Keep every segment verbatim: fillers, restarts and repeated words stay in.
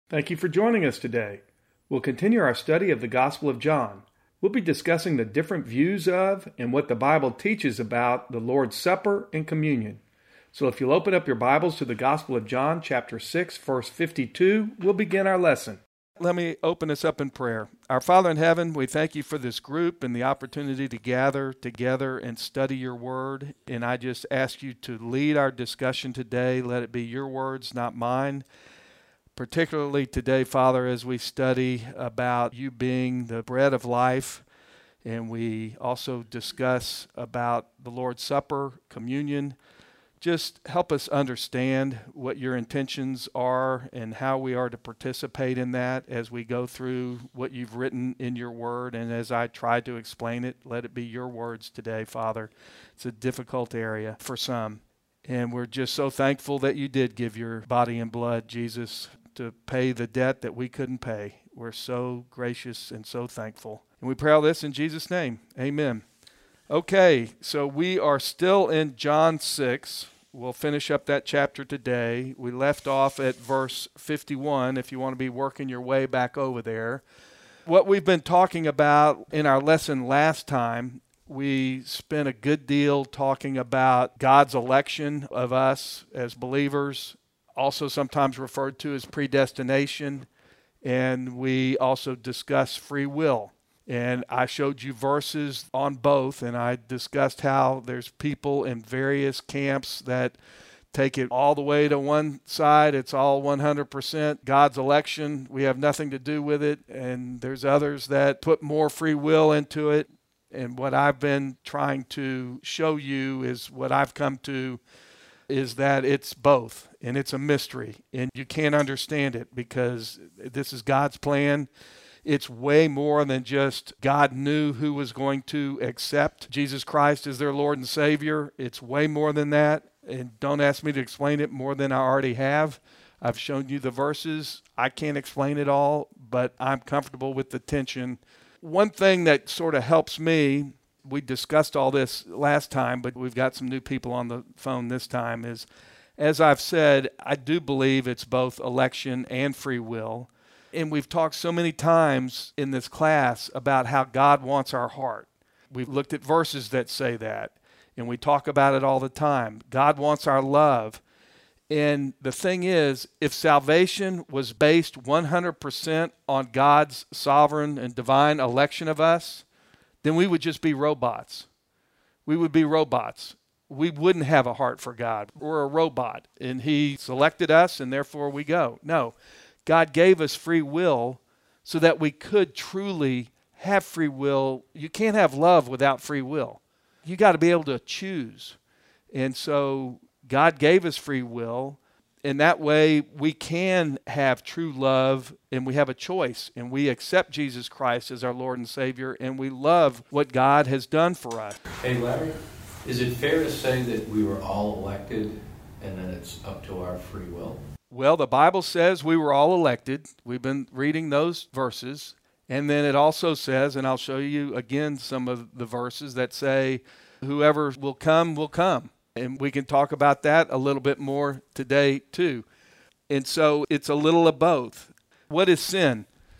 Thank you for joining us today. We'll continue our study of the Gospel of John. We'll be discussing the different views of and what the Bible teaches about the Lord's Supper and communion. So if you'll open up your Bibles to the Gospel of John, chapter six, verse fifty-two, we'll begin our lesson. Let me open us up in prayer. Our Father in heaven, we thank you for this group and the opportunity to gather together and study your word. And I just ask you to lead our discussion today. Let it be your words, not mine. Particularly today, Father, as we study about you being the bread of life, and we also discuss about the Lord's Supper, communion. Just help us understand what your intentions are and how we are to participate in that as we go through what you've written in your word. And as I try to explain it, let it be your words today, Father. It's a difficult area for some. And we're just so thankful that you did give your body and blood, Jesus, to pay the debt that we couldn't pay. We're so gracious and so thankful. And we pray all this in Jesus' name. Amen. Okay, so we are still in John six. We'll finish up that chapter today. We left off at verse fifty-one, if you want to be working your way back over there. What we've been talking about in our lesson last time, we spent a good deal talking about God's election of us as believers, also sometimes referred to as predestination, and we also discussed free will. And I showed you verses on both, and I discussed how there's people in various camps that take it all the way to one side. It's all one hundred percent God's election. We have nothing to do with it. And there's others that put more free will into it. And what I've been trying to show you is what I've come to is that it's both, and it's a mystery, and you can't understand it because this is God's plan. It's way more than just God knew who was going to accept Jesus Christ as their Lord and Savior. It's way more than that, and don't ask me to explain it more than I already have. I've shown you the verses. I can't explain it all, but I'm comfortable with the tension. One thing that sort of helps me, we discussed all this last time, but we've got some new people on the phone this time, is, as I've said, I do believe it's both election and free will. And we've talked so many times in this class about how God wants our heart. We've looked at verses that say that, and we talk about it all the time. God wants our love. And the thing is, if salvation was based one hundred percent on God's sovereign and divine election of us, then we would just be robots. We would be robots. We wouldn't have a heart for God. We're a robot, and he selected us, and therefore we go. No, God gave us free will so that we could truly have free will. You can't have love without free will. You got to be able to choose. And so God gave us free will, and that way we can have true love, and we have a choice, and we accept Jesus Christ as our Lord and Savior, and we love what God has done for us. Hey, Larry, is it fair to say that we were all elected and then it's up to our free will? Well, the Bible says we were all elected. We've been reading those verses. And then it also says, and I'll show you again some of the verses that say, whoever will come, will come. And we can talk about that a little bit more today, too. And so it's a little of both. What is sin?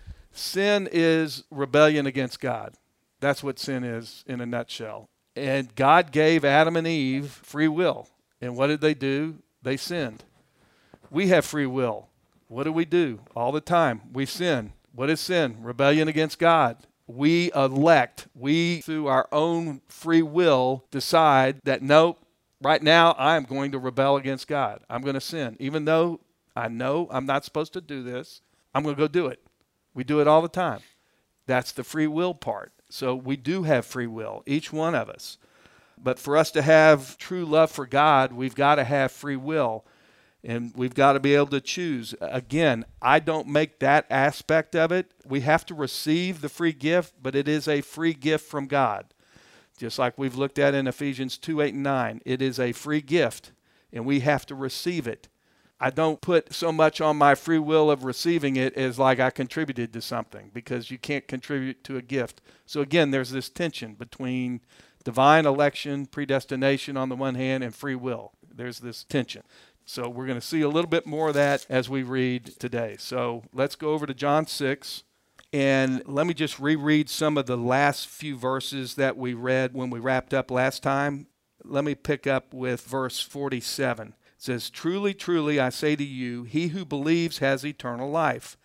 Sin is rebellion against God. That's what sin is in a nutshell. And God gave Adam and Eve free will. And what did they do? They sinned. We have free will. What do we do? All the time. We sin. What is sin? Rebellion against God. We elect. We, through our own free will, decide that, nope, right now I am going to rebel against God. I'm going to sin. Even though I know I'm not supposed to do this, I'm going to go do it. We do it all the time. That's the free will part. So we do have free will, each one of us. But for us to have true love for God, we've got to have free will. And we've got to be able to choose. Again, I don't make that aspect of it. We have to receive the free gift, but it is a free gift from God. Just like we've looked at in Ephesians two, eight, and nine. It is a free gift, and we have to receive it. I don't put so much on my free will of receiving it as like I contributed to something, because you can't contribute to a gift. So again, there's this tension between divine election, predestination on the one hand, and free will. There's this tension. So we're going to see a little bit more of that as we read today. So let's go over to John six. And let me just reread some of the last few verses that we read when we wrapped up last time. Let me pick up with verse forty-seven. It says, "Truly, truly, I say to you, he who believes has eternal life.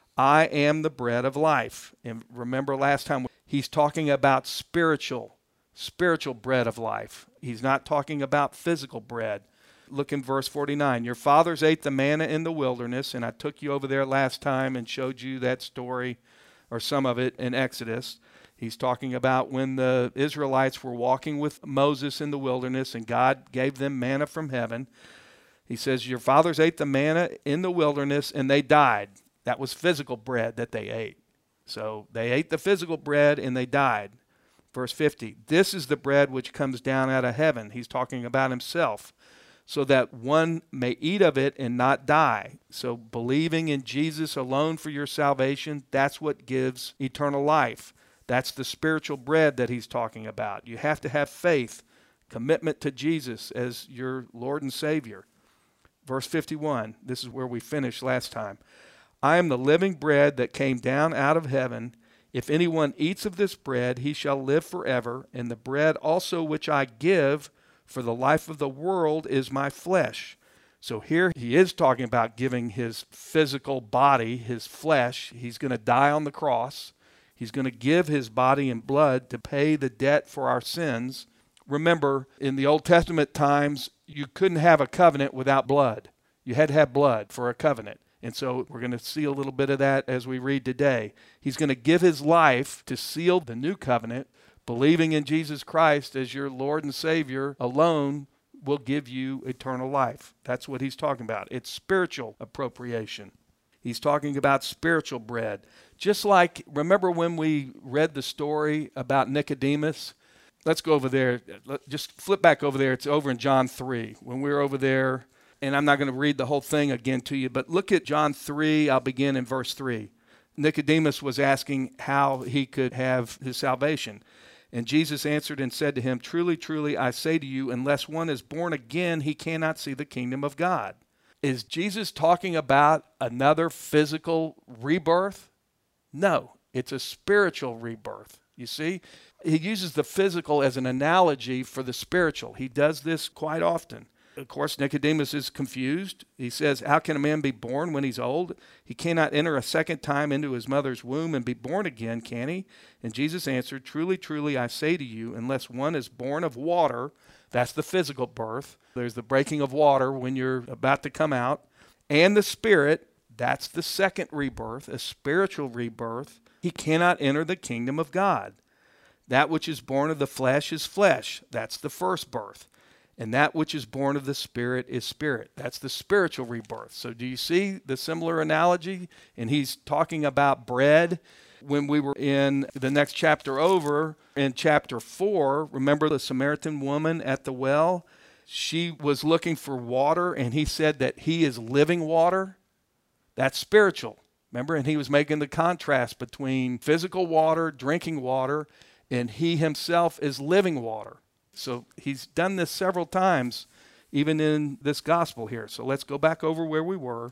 I am the bread of life." And remember last time, he's talking about spiritual, spiritual bread of life. He's not talking about physical bread. Look in verse forty-nine. "Your fathers ate the manna in the wilderness," and I took you over there last time and showed you that story, or some of it, in Exodus. He's talking about when the Israelites were walking with Moses in the wilderness and God gave them manna from heaven. He says, "Your fathers ate the manna in the wilderness and they died." That was physical bread that they ate. So they ate the physical bread and they died. Verse fifty, "This is the bread which comes down out of heaven." He's talking about himself. "So that one may eat of it and not die." So believing in Jesus alone for your salvation, that's what gives eternal life. That's the spiritual bread that he's talking about. You have to have faith, commitment to Jesus as your Lord and Savior. Verse fifty-one, this is where we finished last time. "I am the living bread that came down out of heaven. If anyone eats of this bread, he shall live forever. And the bread also which I give for the life of the world is my flesh." So here he is talking about giving his physical body, his flesh. He's going to die on the cross. He's going to give his body and blood to pay the debt for our sins. Remember, in the Old Testament times, you couldn't have a covenant without blood. You had to have blood for a covenant. And so we're going to see a little bit of that as we read today. He's going to give his life to seal the new covenant. Believing in Jesus Christ as your Lord and Savior alone will give you eternal life. That's what he's talking about. It's spiritual appropriation. He's talking about spiritual bread. Just like, remember when we read the story about Nicodemus? Let's go over there. Just flip back over there. It's over in John three. When we were over there, and I'm not going to read the whole thing again to you, but look at John three. I'll begin in verse three. Nicodemus was asking how he could have his salvation. And Jesus answered and said to him, "Truly, truly, I say to you, unless one is born again, he cannot see the kingdom of God." Is Jesus talking about another physical rebirth? No, it's a spiritual rebirth. You see, he uses the physical as an analogy for the spiritual. He does this quite often. Of course, Nicodemus is confused. He says, "How can a man be born when he's old? He cannot enter a second time into his mother's womb and be born again, can he?" And Jesus answered, "Truly, truly, I say to you, unless one is born of water," that's the physical birth. There's the breaking of water when you're about to come out. "And the Spirit," that's the second rebirth, a spiritual rebirth. "He cannot enter the kingdom of God. That which is born of the flesh is flesh." That's the first birth. "And that which is born of the Spirit is spirit." That's the spiritual rebirth. So do you see the similar analogy? And he's talking about bread. When we were in the next chapter over, in chapter four, remember the Samaritan woman at the well? She was looking for water, and he said that he is living water. That's spiritual. Remember? And he was making the contrast between physical water, drinking water, and he himself is living water. So he's done this several times, even in this gospel here. So let's go back over where we were.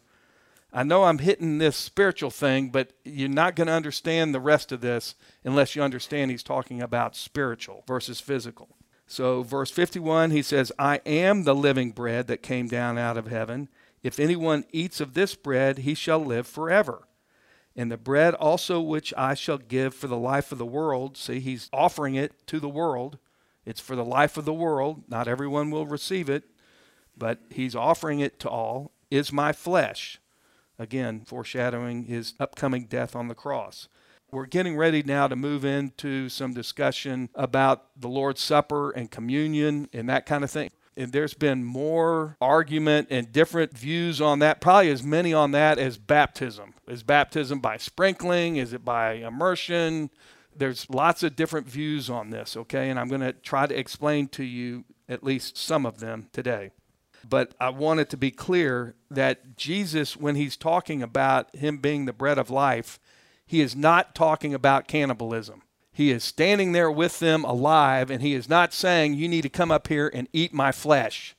I know I'm hitting this spiritual thing, but you're not going to understand the rest of this unless you understand he's talking about spiritual versus physical. So verse fifty-one, he says, "I am the living bread that came down out of heaven. If anyone eats of this bread, he shall live forever. And the bread also which I shall give for the life of the world," see, he's offering it to the world. It's for the life of the world. Not everyone will receive it, but he's offering it to all, "is my flesh." Again, foreshadowing his upcoming death on the cross. We're getting ready now to move into some discussion about the Lord's Supper and communion and that kind of thing. And there's been more argument and different views on that, probably as many on that as baptism. Is baptism by sprinkling? Is it by immersion? There's lots of different views on this, okay? And I'm going to try to explain to you at least some of them today. But I want it to be clear that Jesus, when he's talking about him being the bread of life, he is not talking about cannibalism. He is standing there with them alive, and he is not saying, "You need to come up here and eat my flesh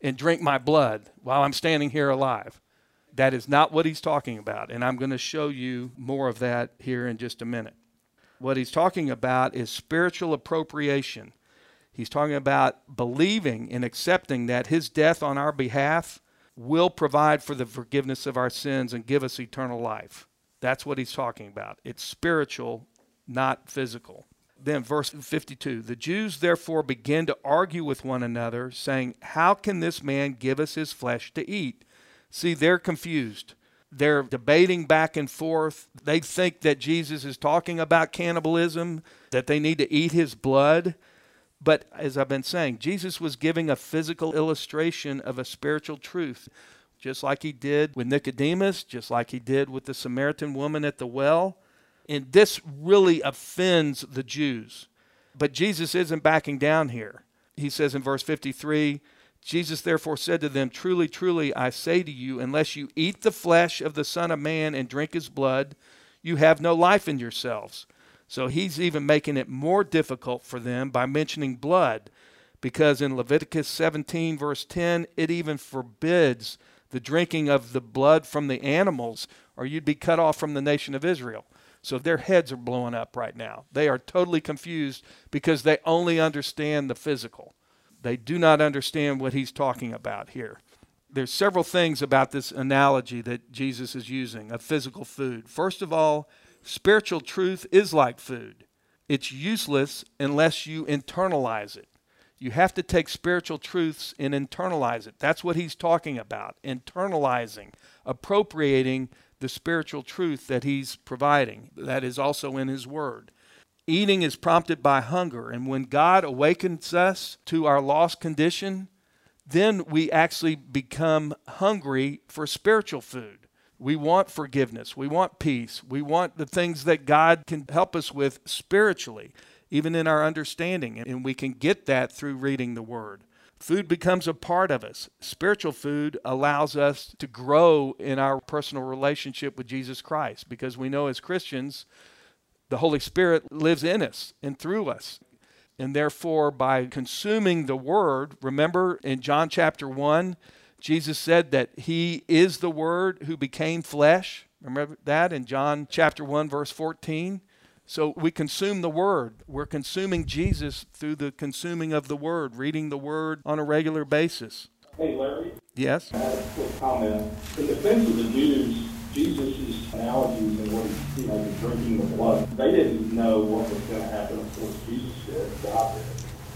and drink my blood while I'm standing here alive. That is not what he's talking about, and I'm going to show you more of that here in just a minute. What he's talking about is spiritual appropriation. He's talking about believing and accepting that his death on our behalf will provide for the forgiveness of our sins and give us eternal life. That's what he's talking about. It's spiritual, not physical. Then verse fifty-two, the Jews therefore began to argue with one another, saying, how can this man give us his flesh to eat? See, they're confused. They're debating back and forth. They think that Jesus is talking about cannibalism, that they need to eat his blood. But as I've been saying, Jesus was giving a physical illustration of a spiritual truth, just like he did with Nicodemus, just like he did with the Samaritan woman at the well. And this really offends the Jews. But Jesus isn't backing down here. He says in verse fifty-three, Jesus therefore said to them, truly, truly, I say to you, unless you eat the flesh of the Son of Man and drink his blood, you have no life in yourselves. So he's even making it more difficult for them by mentioning blood, because in Leviticus seventeen, verse ten, it even forbids the drinking of the blood from the animals, or you'd be cut off from the nation of Israel. So their heads are blowing up right now. They are totally confused because they only understand the physical. They do not understand what he's talking about here. There's several things about this analogy that Jesus is using of physical food. First of all, spiritual truth is like food. It's useless unless you internalize it. You have to take spiritual truths and internalize it. That's what he's talking about, internalizing, appropriating the spiritual truth that he's providing. That is also in his word. Eating is prompted by hunger, and when God awakens us to our lost condition, then we actually become hungry for spiritual food. We want forgiveness. We want peace. We want the things that God can help us with spiritually, even in our understanding, and we can get that through reading the Word. Food becomes a part of us. Spiritual food allows us to grow in our personal relationship with Jesus Christ, because we know as Christians, the Holy Spirit lives in us and through us. And therefore, by consuming the Word, remember in John chapter one, Jesus said that he is the Word who became flesh. Remember that in John chapter one, verse fourteen? So we consume the Word. We're consuming Jesus through the consuming of the Word, reading the Word on a regular basis. Hey, Larry. Yes? I have a quick comment. In defense of the Jews, Jesus' analogies and what he, you know, the drinking the blood, they didn't know what was going to happen. Of course, Jesus did, God did.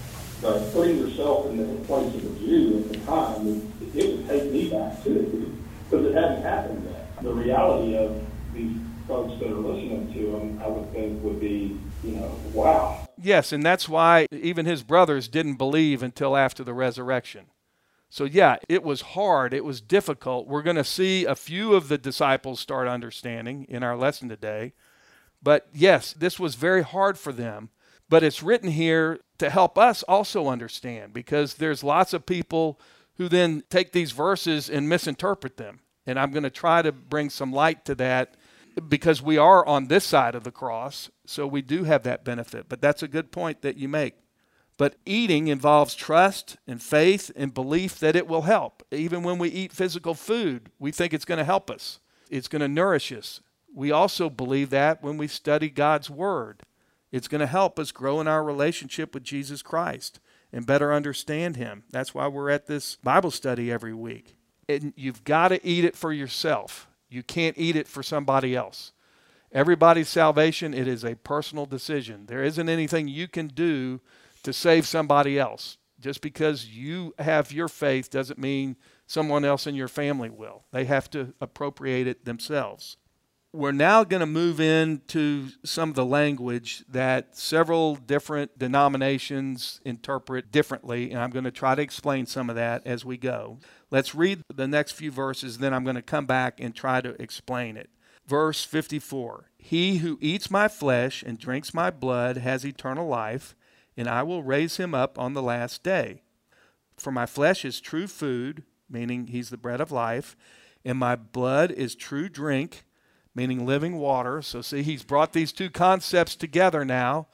But putting yourself in the place of a Jew at the time, it, it would take me back too, because it hadn't happened yet. The reality of these folks that are listening to him, I would think would be, you know, wow. Yes, and that's why even his brothers didn't believe until after the resurrection. So yeah, it was hard. It was difficult. We're going to see a few of the disciples start understanding in our lesson today. But yes, this was very hard for them. But it's written here to help us also understand, because there's lots of people who then take these verses and misinterpret them. And I'm going to try to bring some light to that, because we are on this side of the cross, so we do have that benefit. But that's a good point that you make. But eating involves trust and faith and belief that it will help. Even when we eat physical food, we think it's going to help us. It's going to nourish us. We also believe that when we study God's Word. It's going to help us grow in our relationship with Jesus Christ and better understand Him. That's why we're at this Bible study every week. And you've got to eat it for yourself. You can't eat it for somebody else. Everybody's salvation, it is a personal decision. There isn't anything you can do to save somebody else. Just because you have your faith doesn't mean someone else in your family will. They have to appropriate it themselves. We're now going to move into some of the language that several different denominations interpret differently, and I'm going to try to explain some of that as we go. Let's read the next few verses, then I'm going to come back and try to explain it. Verse fifty-four, he who eats my flesh and drinks my blood has eternal life, and I will raise him up on the last day. For my flesh is true food, meaning he's the bread of life, and my blood is true drink, meaning living water. So see, he's brought these two concepts together now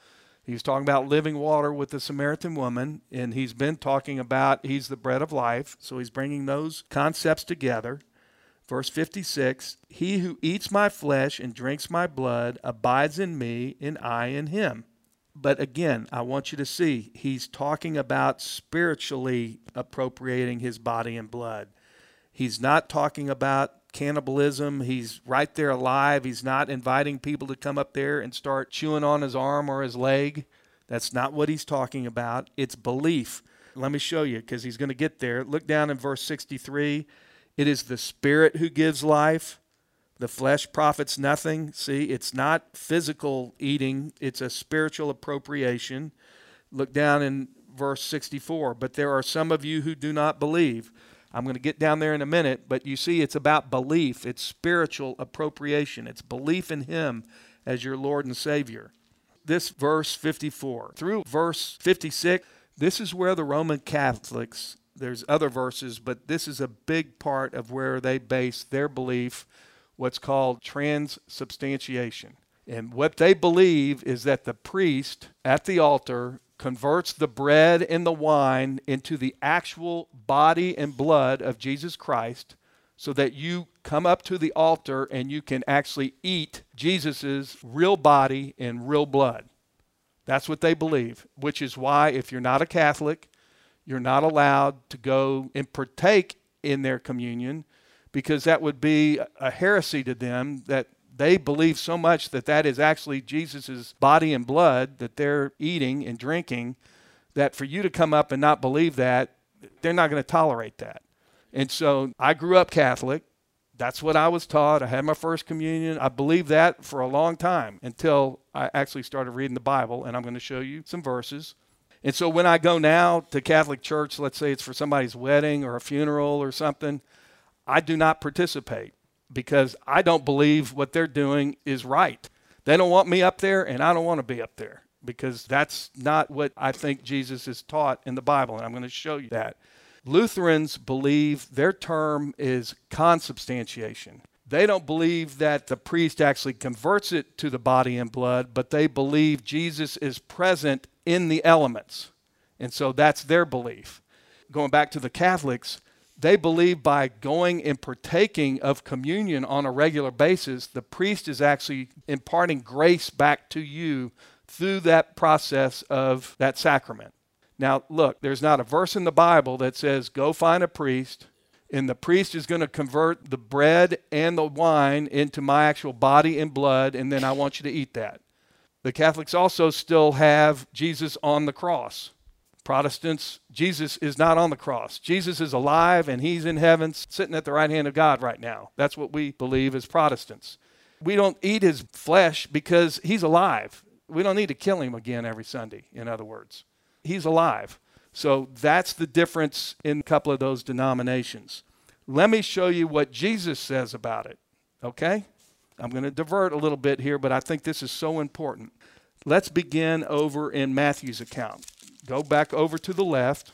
He was talking about living water with the Samaritan woman, and he's been talking about he's the bread of life. So he's bringing those concepts together. Verse fifty-six, he who eats my flesh and drinks my blood abides in me, and I in him. But again, I want you to see, he's talking about spiritually appropriating his body and blood. He's not talking about cannibalism. He's right there alive. He's not inviting people to come up there and start chewing on his arm or his leg. That's not what he's talking about. It's belief. Let me show you, because he's going to get there. Look down in verse sixty-three. It is the Spirit who gives life. The flesh profits nothing. See, it's not physical eating. It's a spiritual appropriation. Look down in verse sixty-four. But there are some of you who do not believe. I'm going to get down there in a minute, but you see it's about belief. It's spiritual appropriation. It's belief in him as your Lord and Savior. This verse fifty-four through verse fifty-six, this is where the Roman Catholics, there's other verses, but this is a big part of where they base their belief, what's called transubstantiation. And what they believe is that the priest at the altar converts the bread and the wine into the actual body and blood of Jesus Christ, so that you come up to the altar and you can actually eat Jesus's real body and real blood. That's what they believe, which is why if you're not a Catholic, you're not allowed to go and partake in their communion, because that would be a heresy to them, that they believe so much that that is actually Jesus's body and blood that they're eating and drinking, that for you to come up and not believe that, they're not going to tolerate that. And so I grew up Catholic. That's what I was taught. I had my first communion. I believed that for a long time until I actually started reading the Bible, and I'm going to show you some verses. And so when I go now to Catholic church, let's say it's for somebody's wedding or a funeral or something, I do not participate, because I don't believe what they're doing is right. They don't want me up there, and I don't want to be up there, because that's not what I think Jesus is taught in the Bible, and I'm going to show you that. Lutherans believe their term is consubstantiation. They don't believe that the priest actually converts it to the body and blood, but they believe Jesus is present in the elements. And so that's their belief. Going back to the Catholics, they believe by going and partaking of communion on a regular basis, the priest is actually imparting grace back to you through that process of that sacrament. Now, look, there's not a verse in the Bible that says, go find a priest, and the priest is going to convert the bread and the wine into my actual body and blood, and then I want you to eat that. The Catholics also still have Jesus on the cross. Protestants, Jesus is not on the cross. Jesus is alive, and he's in heaven sitting at the right hand of God right now. That's what we believe as Protestants. We don't eat his flesh because he's alive. We don't need to kill him again every Sunday, in other words. He's alive. So that's the difference in a couple of those denominations. Let me show you what Jesus says about it, okay? I'm going to divert a little bit here, but I think this is so important. Let's begin over in Matthew's account. Go back over to the left,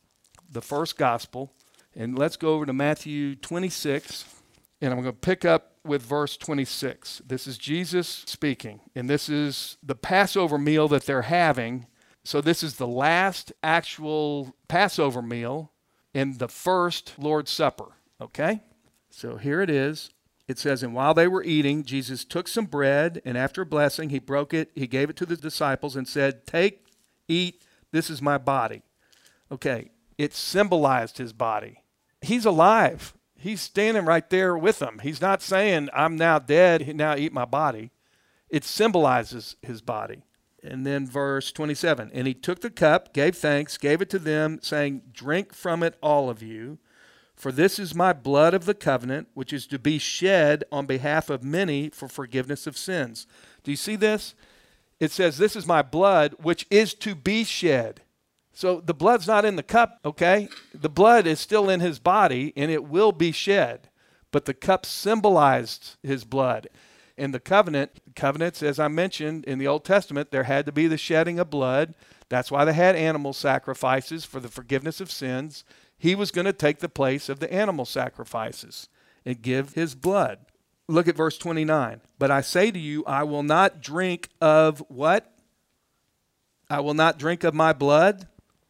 the first gospel, and let's go over to Matthew twenty-six, and I'm going to pick up with verse twenty-six. This is Jesus speaking, and this is the Passover meal that they're having. So this is the last actual Passover meal and the first Lord's Supper, okay? So here it is. It says, and while they were eating, Jesus took some bread, and after a blessing, he broke it, he gave it to the disciples and said, take, eat, this is my body. Okay, it symbolized his body. He's alive. He's standing right there with them. He's not saying, I'm now dead, now eat my body. It symbolizes his body. And then verse twenty-seven, and he took the cup, gave thanks, gave it to them, saying, drink from it, all of you, for this is my blood of the covenant, which is to be shed on behalf of many for forgiveness of sins. Do you see this? It says, this is my blood, which is to be shed. So the blood's not in the cup, okay? The blood is still in his body, and it will be shed. But the cup symbolized his blood. In the covenant, covenants, as I mentioned, in the Old Testament, there had to be the shedding of blood. That's why they had animal sacrifices for the forgiveness of sins. He was going to take the place of the animal sacrifices and give his blood. Look at verse twenty-nine. But I say to you, I will not drink of what? I will not drink of my blood.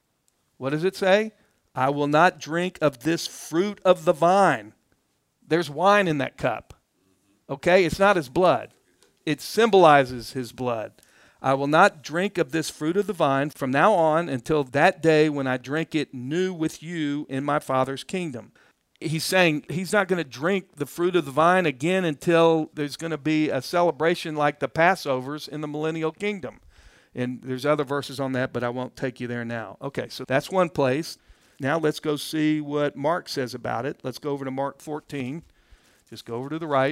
What does it say? I will not drink of this fruit of the vine. There's wine in that cup. Okay? It's not his blood. It symbolizes his blood. I will not drink of this fruit of the vine from now on until that day when I drink it new with you in my Father's kingdom. He's saying he's not going to drink the fruit of the vine again until there's going to be a celebration like the Passovers in the millennial kingdom. And there's other verses on that, but I won't take you there now. Okay, so that's one place. Now let's go see what Mark says about it. Let's go over to Mark fourteen. Just go over to the right.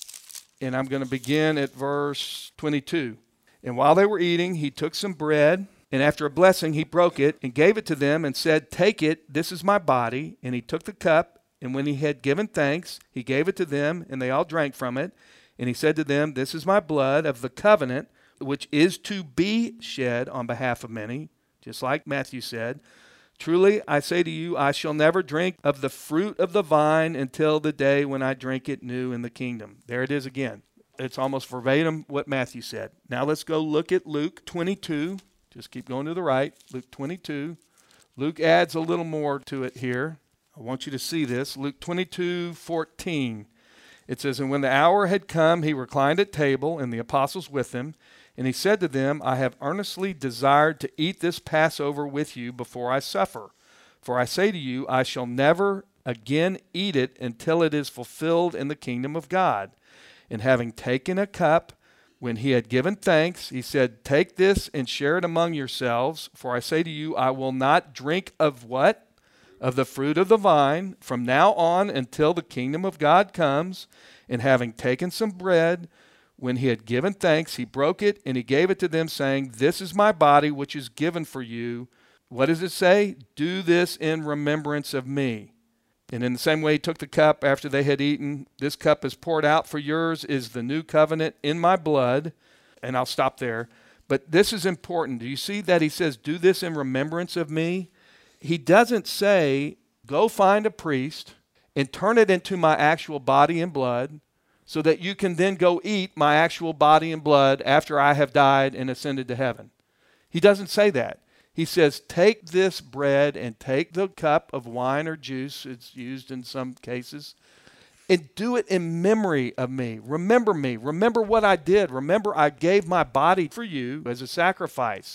And I'm going to begin at verse twenty-two. And while they were eating, he took some bread, and after a blessing, he broke it and gave it to them and said, "Take it, this is my body." And he took the cup, and when he had given thanks, he gave it to them, and they all drank from it. And he said to them, "This is my blood of the covenant, which is to be shed on behalf of many," just like Matthew said. "Truly, I say to you, I shall never drink of the fruit of the vine until the day when I drink it new in the kingdom." There it is again. It's almost verbatim what Matthew said. Now let's go look at Luke twenty-two. Just keep going to the right. Luke twenty-two. Luke adds a little more to it here. I want you to see this. Luke twenty-two fourteen. It says, "And when the hour had come, he reclined at table, and the apostles with him. And he said to them, I have earnestly desired to eat this Passover with you before I suffer. For I say to you, I shall never again eat it until it is fulfilled in the kingdom of God. And having taken a cup, when he had given thanks, he said, Take this and share it among yourselves. For I say to you, I will not drink of what? Of the fruit of the vine from now on until the kingdom of God comes. And having taken some bread, when he had given thanks, he broke it and he gave it to them, saying, This is my body, which is given for you. What does it say? Do this in remembrance of me. And in the same way, he took the cup after they had eaten. This cup is poured out for yours, is the new covenant in my blood. And I'll stop there. But this is important. Do you see that he says, do this in remembrance of me? He doesn't say, go find a priest and turn it into my actual body and blood so that you can then go eat my actual body and blood after I have died and ascended to heaven. He doesn't say that. He says, take this bread and take the cup of wine or juice, it's used in some cases, and do it in memory of me. Remember me. Remember what I did. Remember I gave my body for you as a sacrifice.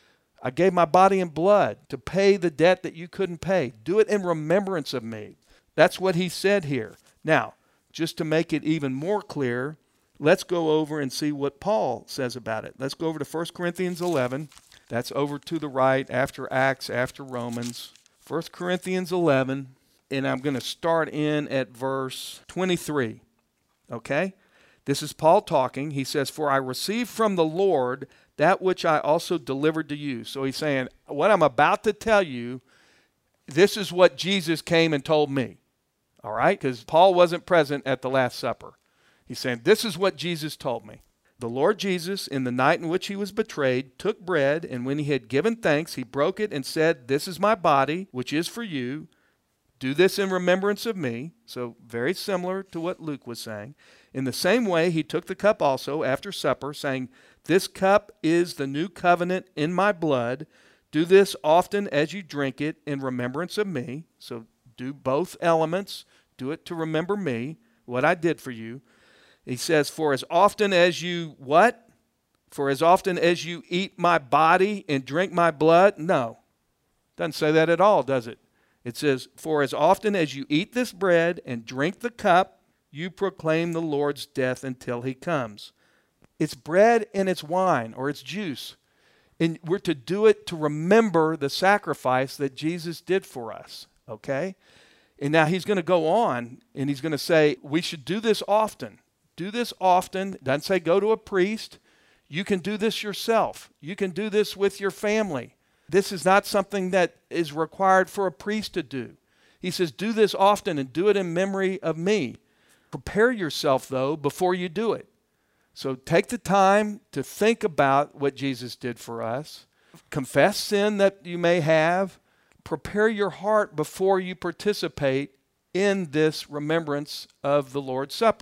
I gave my body and blood to pay the debt that you couldn't pay. Do it in remembrance of me. That's what he said here. Now, just to make it even more clear, let's go over and see what Paul says about it. Let's go over to First Corinthians eleven. That's over to the right, after Acts, after Romans. First Corinthians eleven, and I'm going to start in at verse twenty-three. Okay? This is Paul talking. He says, For I received from the Lord that which I also delivered to you. So he's saying, what I'm about to tell you, this is what Jesus came and told me. All right? Because Paul wasn't present at the Last Supper. He's saying, this is what Jesus told me. The Lord Jesus, in the night in which he was betrayed, took bread, and when he had given thanks, he broke it and said, This is my body, which is for you. Do this in remembrance of me. So very similar to what Luke was saying. In the same way, he took the cup also after supper, saying, This cup is the new covenant in my blood. Do this often as you drink it in remembrance of me. So do both elements. Do it to remember me, what I did for you. He says, for as often as you, what? For as often as you eat my body and drink my blood? No. Doesn't say that at all, does it? It says, for as often as you eat this bread and drink the cup, you proclaim the Lord's death until he comes. It's bread and it's wine or it's juice. And we're to do it to remember the sacrifice that Jesus did for us, okay? And now he's going to go on and he's going to say, we should do this often. Do this often. Doesn't say go to a priest. You can do this yourself. You can do this with your family. This is not something that is required for a priest to do. He says, do this often and do it in memory of me. Prepare yourself, though, before you do it. So take the time to think about what Jesus did for us. Confess sin that you may have. Prepare your heart before you participate in this remembrance of the Lord's Supper.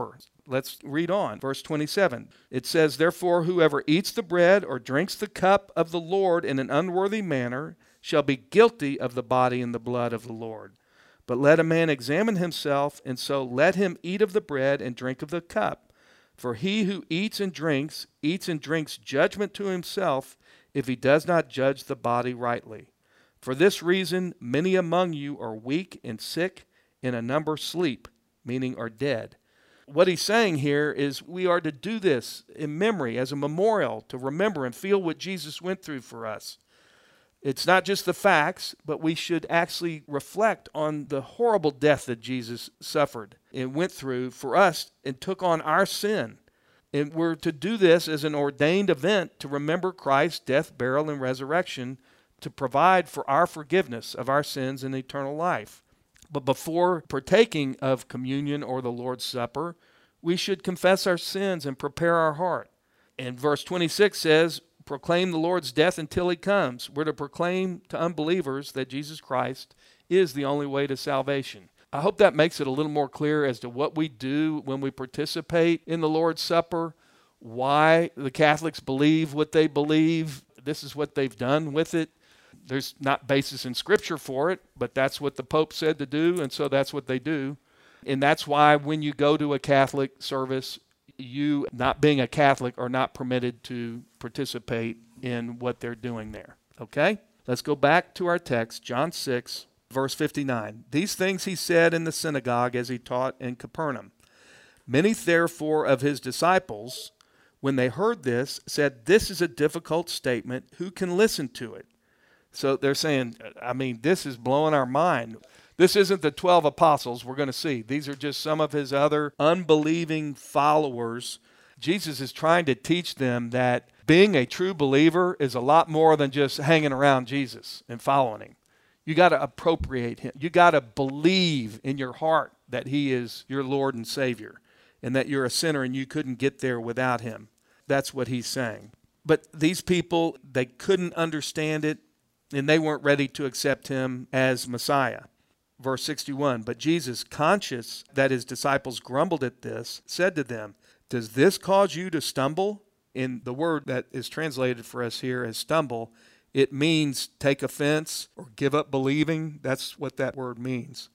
Let's read on. Verse twenty-seven. It says, "Therefore, whoever eats the bread or drinks the cup of the Lord in an unworthy manner shall be guilty of the body and the blood of the Lord. But let a man examine himself, and so let him eat of the bread and drink of the cup. For he who eats and drinks, eats and drinks judgment to himself, if he does not judge the body rightly. For this reason, many among you are weak and sick, and a number sleep," meaning are dead. What he's saying here is we are to do this in memory, as a memorial, to remember and feel what Jesus went through for us. It's not just the facts, but we should actually reflect on the horrible death that Jesus suffered and went through for us and took on our sin. And we're to do this as an ordained event to remember Christ's death, burial, and resurrection to provide for our forgiveness of our sins and eternal life. But before partaking of communion or the Lord's Supper, we should confess our sins and prepare our heart. And verse twenty-six says, "Proclaim the Lord's death until he comes." We're to proclaim to unbelievers that Jesus Christ is the only way to salvation. I hope that makes it a little more clear as to what we do when we participate in the Lord's Supper, why the Catholics believe what they believe. This is what they've done with it. There's not basis in Scripture for it, but that's what the Pope said to do, and so that's what they do. And that's why when you go to a Catholic service, you, not being a Catholic, are not permitted to participate in what they're doing there. Okay? Let's go back to our text, John six, verse fifty-nine. "These things he said in the synagogue as he taught in Capernaum. Many therefore of his disciples, when they heard this, said, 'This is a difficult statement. Who can listen to it?'" So they're saying, I mean, this is blowing our mind. This isn't the twelve apostles we're going to see. These are just some of his other unbelieving followers. Jesus is trying to teach them that being a true believer is a lot more than just hanging around Jesus and following him. You got to appropriate him. You got to believe in your heart that he is your Lord and Savior and that you're a sinner and you couldn't get there without him. That's what he's saying. But these people, they couldn't understand it, and they weren't ready to accept him as Messiah. Verse sixty-one, "But Jesus, conscious that his disciples grumbled at this, said to them, 'Does this cause you to stumble?'" In the word that is translated for us here as stumble, it means take offense or give up believing. That's what that word means.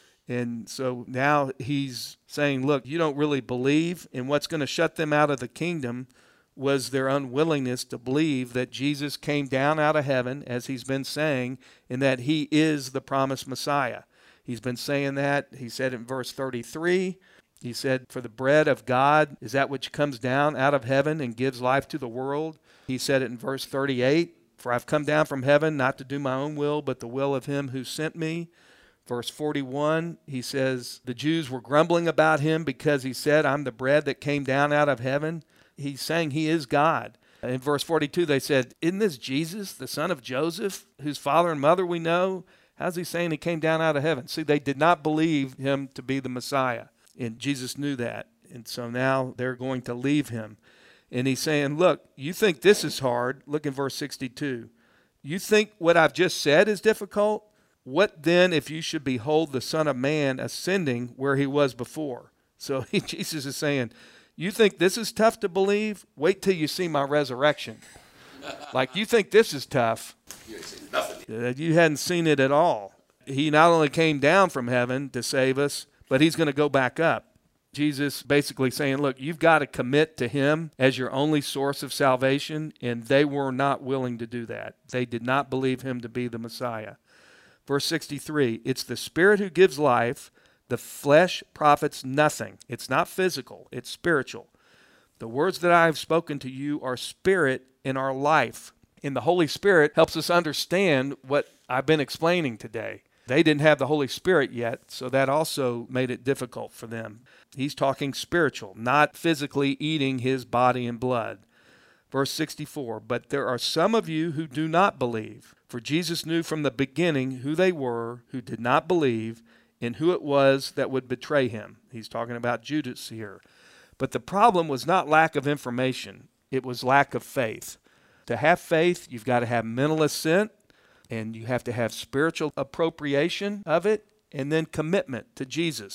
And so now he's saying, look, you don't really believe, and what's going to shut them out of the kingdom was their unwillingness to believe that Jesus came down out of heaven, as he's been saying, and that he is the promised Messiah. He's been saying that. He said in verse thirty-three, he said, "For the bread of God is that which comes down out of heaven and gives life to the world." He said it in verse thirty-eight, "For I've come down from heaven not to do my own will, but the will of him who sent me." Verse forty-one, he says, the Jews were grumbling about him because he said, "I'm the bread that came down out of heaven." He's saying he is God. In verse forty-two, they said, "Isn't this Jesus, the son of Joseph, whose father and mother we know? How's he saying he came down out of heaven?" See, they did not believe him to be the Messiah, and Jesus knew that. And so now they're going to leave him. And he's saying, look, you think this is hard. Look in verse sixty-two. "You think what I've just said is difficult? What then if you should behold the Son of Man ascending where he was before?" So he, Jesus is saying, you think this is tough to believe? Wait till you see my resurrection. Like, you think this is tough? You ain't seen nothing. You hadn't seen it at all. He not only came down from heaven to save us, but he's going to go back up. Jesus basically saying, look, you've got to commit to him as your only source of salvation, and they were not willing to do that. They did not believe him to be the Messiah. Verse sixty-three, "It's the Spirit who gives life. The flesh profits nothing." It's not physical, it's spiritual. "The words that I have spoken to you are spirit and are life." And the Holy Spirit helps us understand what I've been explaining today. They didn't have the Holy Spirit yet, so that also made it difficult for them. He's talking spiritual, not physically eating his body and blood. Verse sixty-four, "But there are some of you who do not believe. For Jesus knew from the beginning who they were who did not believe, and who it was that would betray him." He's talking about Judas here. But the problem was not lack of information. It was lack of faith. To have faith, you've got to have mental assent, and you have to have spiritual appropriation of it, and then commitment to Jesus.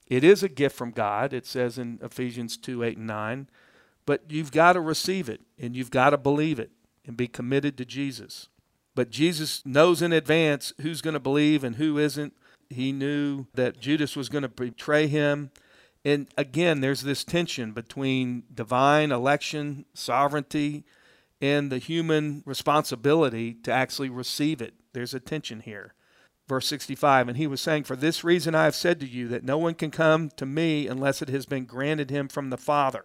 It is a gift from God, it says in Ephesians two, eight, and nine, but you've got to receive it, and you've got to believe it, and be committed to Jesus. But Jesus knows in advance who's going to believe and who isn't. He knew that Judas was going to betray him. And again, there's this tension between divine election, sovereignty, and the human responsibility to actually receive it. There's a tension here. Verse sixty-five, and he was saying, for this reason I have said to you that no one can come to me unless it has been granted him from the Father.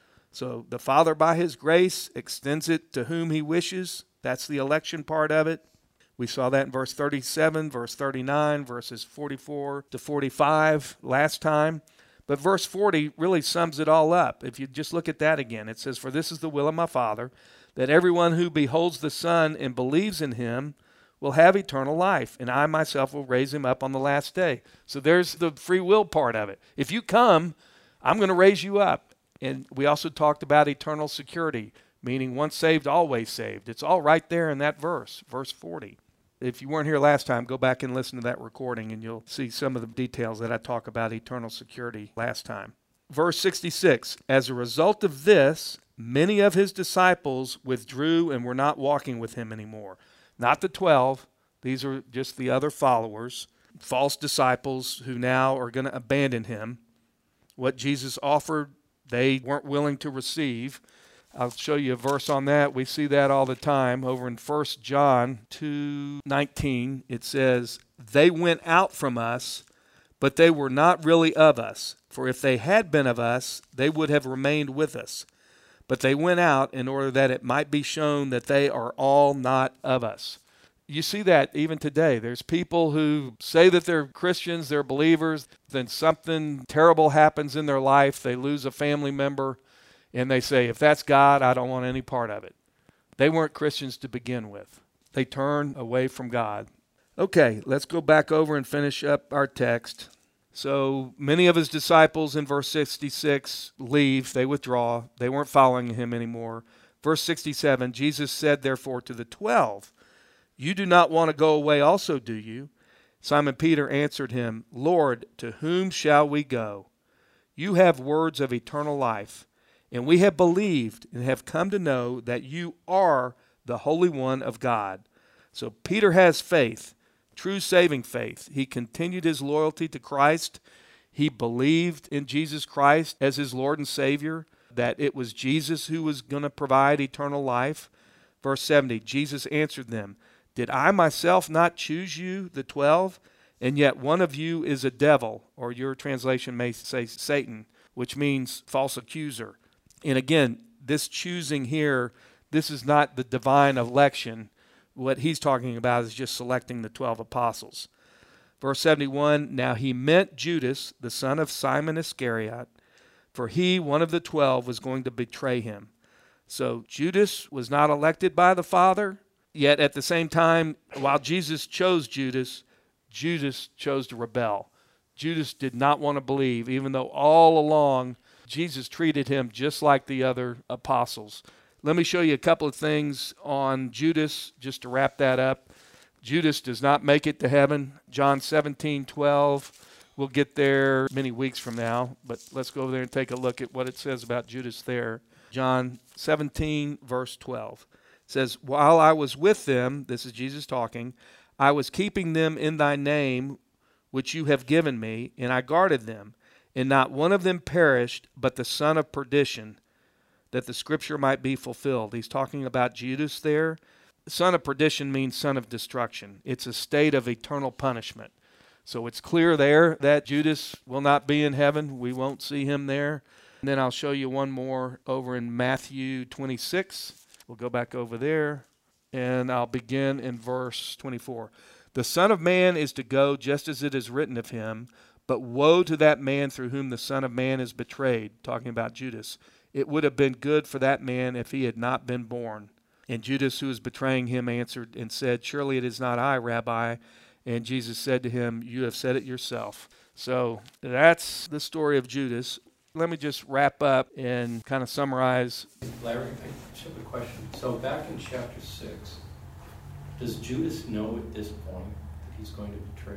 So the Father, by his grace, extends it to whom he wishes. That's the election part of it. We saw that in verse thirty-seven, verse thirty-nine, verses forty-four to forty-five last time. But verse forty really sums it all up. If you just look at that again, it says, for this is the will of my Father, that everyone who beholds the Son and believes in him will have eternal life, and I myself will raise him up on the last day. So there's the free will part of it. If you come, I'm going to raise you up. And we also talked about eternal security, meaning once saved, always saved. It's all right there in that verse, verse forty. If you weren't here last time, go back and listen to that recording, and you'll see some of the details that I talk about eternal security last time. Verse sixty-six, as a result of this, many of his disciples withdrew and were not walking with him anymore. Not the twelve. These are just the other followers, false disciples who now are going to abandon him. What Jesus offered, they weren't willing to receive. I'll show you a verse on that. We see that all the time. Over in First John two nineteen, it says, they went out from us, but they were not really of us. For if they had been of us, they would have remained with us. But they went out in order that it might be shown that they are all not of us. You see that even today. There's people who say that they're Christians, they're believers, then something terrible happens in their life. They lose a family member, and they say, if that's God, I don't want any part of it. They weren't Christians to begin with. They turn away from God. Okay, let's go back over and finish up our text. So many of his disciples in verse sixty-six leave, they withdraw, they weren't following him anymore. Verse sixty-seven, Jesus said therefore to the twelve, you do not want to go away also, do you? Simon Peter answered him, Lord, to whom shall we go? You have words of eternal life, and we have believed and have come to know that you are the Holy One of God. So Peter has faith. True saving faith. He continued his loyalty to Christ. He believed in Jesus Christ as his Lord and Savior, that it was Jesus who was going to provide eternal life. Verse seventy, Jesus answered them, did I myself not choose you, the twelve? And yet one of you is a devil, or your translation may say Satan, which means false accuser. And again, this choosing here, this is not the divine election. What he's talking about is just selecting the twelve apostles. Verse seventy-one, now he meant Judas, the son of Simon Iscariot, for he, one of the twelve, was going to betray him. So Judas was not elected by the Father, yet at the same time, while Jesus chose Judas, Judas chose to rebel. Judas did not want to believe, even though all along Jesus treated him just like the other apostles. Let me show you a couple of things on Judas, just to wrap that up. Judas does not make it to heaven. John seventeen twelve. We'll get there many weeks from now, but let's go over there and take a look at what it says about Judas there. John seventeen, verse twelve. It says, while I was with them, this is Jesus talking, I was keeping them in thy name, which you have given me, and I guarded them, and not one of them perished, but the son of perdition, that the scripture might be fulfilled. He's talking about Judas there. Son of perdition means son of destruction. It's a state of eternal punishment. So it's clear there that Judas will not be in heaven. We won't see him there. And then I'll show you one more over in Matthew twenty-six. We'll go back over there, and I'll begin in verse twenty-four. The Son of Man is to go just as it is written of him, but woe to that man through whom the Son of Man is betrayed, talking about Judas. It would have been good for that man if he had not been born. And Judas, who was betraying him, answered and said, surely it is not I, Rabbi. And Jesus said to him, you have said it yourself. So that's the story of Judas. Let me just wrap up and kind of summarize. Larry, I just have a question. So back in chapter six, does Judas know at this point that he's going to betray him?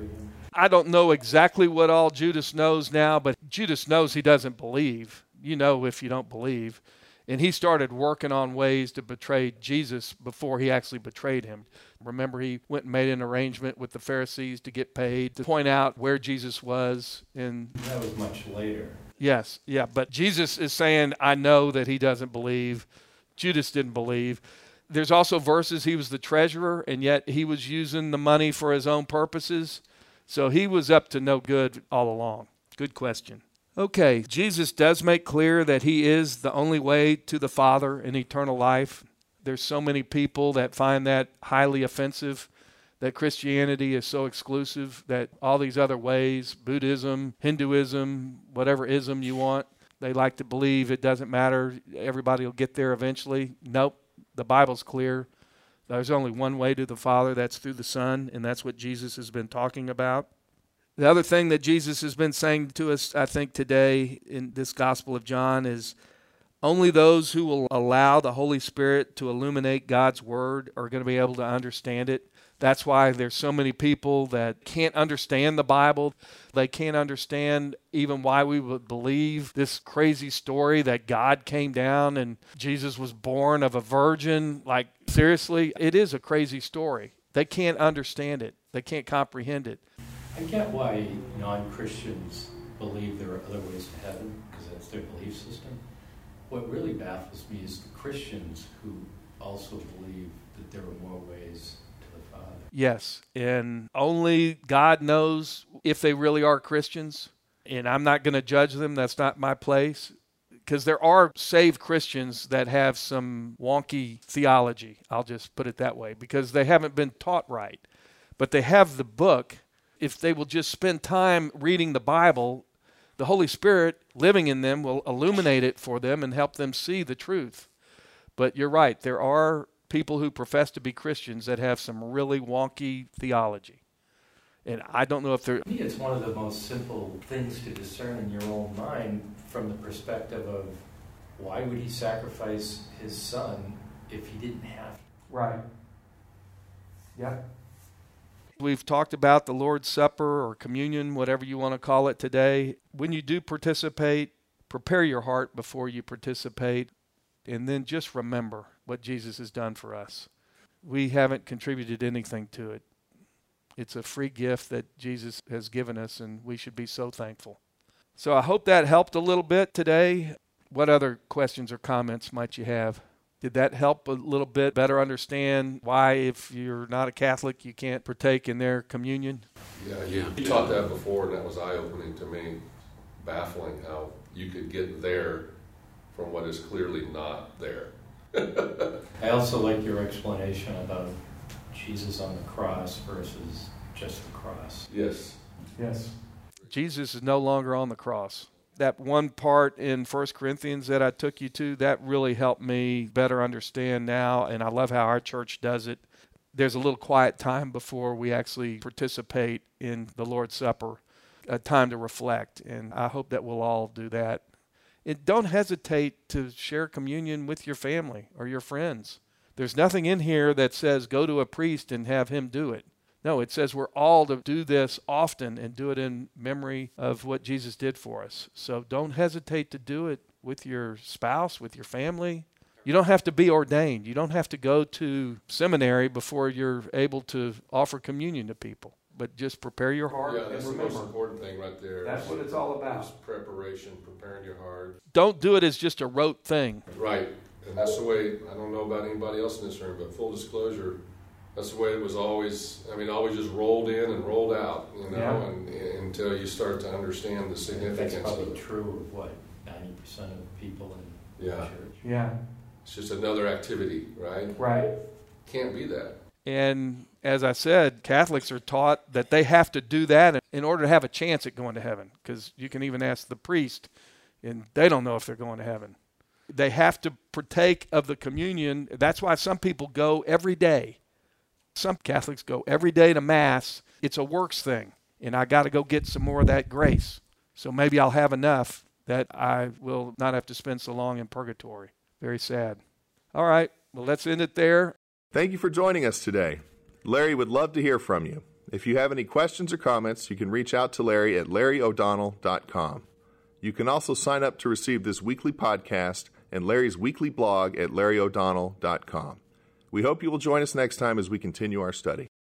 I don't know exactly what all Judas knows now, but Judas knows he doesn't believe. You know if you don't believe. And he started working on ways to betray Jesus before he actually betrayed him. Remember, he went and made an arrangement with the Pharisees to get paid, to point out where Jesus was. And that was much later. Yes, yeah, but Jesus is saying, I know that he doesn't believe. Judas didn't believe. There's also verses he was the treasurer, and yet he was using the money for his own purposes. So he was up to no good all along. Good question. Okay, Jesus does make clear that he is the only way to the Father in eternal life. There's so many people that find that highly offensive, that Christianity is so exclusive, that all these other ways, Buddhism, Hinduism, whatever ism you want, they like to believe it doesn't matter, everybody will get there eventually. Nope, the Bible's clear. There's only one way to the Father, that's through the Son, and that's what Jesus has been talking about. The other thing that Jesus has been saying to us, I think, today in this Gospel of John is only those who will allow the Holy Spirit to illuminate God's Word are going to be able to understand it. That's why there's so many people that can't understand the Bible. They can't understand even why we would believe this crazy story that God came down and Jesus was born of a virgin. Like, seriously, it is a crazy story. They can't understand it. They can't comprehend it. I get why non-Christians believe there are other ways to heaven, because that's their belief system. What really baffles me is the Christians who also believe that there are more ways to the Father. Yes, and only God knows if they really are Christians, and I'm not going to judge them. That's not my place, because there are saved Christians that have some wonky theology. I'll just put it that way, because they haven't been taught right, but they have the book. If they will just spend time reading the Bible, the Holy Spirit living in them will illuminate it for them and help them see the truth. But you're right, there are people who profess to be Christians that have some really wonky theology. And I don't know if they're... To me, it's one of the most simple things to discern in your own mind from the perspective of why would he sacrifice his son if he didn't have to? Right. Yeah. We've talked about the Lord's Supper or communion, whatever you want to call it today. When you do participate, prepare your heart before you participate, and then just remember what Jesus has done for us. We haven't contributed anything to it. It's a free gift that Jesus has given us, and we should be so thankful. So I hope that helped a little bit today. What other questions or comments might you have? Did that help a little bit better understand why, if you're not a Catholic, you can't partake in their communion? Yeah, you, you taught that before, and that was eye-opening to me, baffling how you could get there from what is clearly not there. I also like your explanation about Jesus on the cross versus just the cross. Yes. Yes. Jesus is no longer on the cross. That one part in First Corinthians that I took you to, that really helped me better understand now, and I love how our church does it. There's a little quiet time before we actually participate in the Lord's Supper, a time to reflect, and I hope that we'll all do that. And don't hesitate to share communion with your family or your friends. There's nothing in here that says go to a priest and have him do it. No, it says we're all to do this often and do it in memory of what Jesus did for us. So don't hesitate to do it with your spouse, with your family. You don't have to be ordained. You don't have to go to seminary before you're able to offer communion to people. But just prepare your heart. Yeah, that's and the remember, most important thing right there. That's what it's all about. Is preparation, preparing your heart. Don't do it as just a rote thing. Right. And that's the way, I don't know about anybody else in this room, but full disclosure, that's the way it was always. I mean, always just rolled in and rolled out, you know, Yeah. and, and until you start to understand the significance That's of probably it. true of what, ninety percent of the people in Yeah. the church. Yeah. It's just another activity, right? Right. Can't be that. And as I said, Catholics are taught that they have to do that in order to have a chance at going to heaven, because you can even ask the priest, and they don't know if they're going to heaven. They have to partake of the communion. That's why some people go every day. Some Catholics go every day to Mass. It's a works thing, and I got to go get some more of that grace. So maybe I'll have enough that I will not have to spend so long in purgatory. Very sad. All right, well, let's end it there. Thank you for joining us today. Larry would love to hear from you. If you have any questions or comments, you can reach out to Larry at larry o'donnell dot com. You can also sign up to receive this weekly podcast and Larry's weekly blog at larry o'donnell dot com. We hope you will join us next time as we continue our study.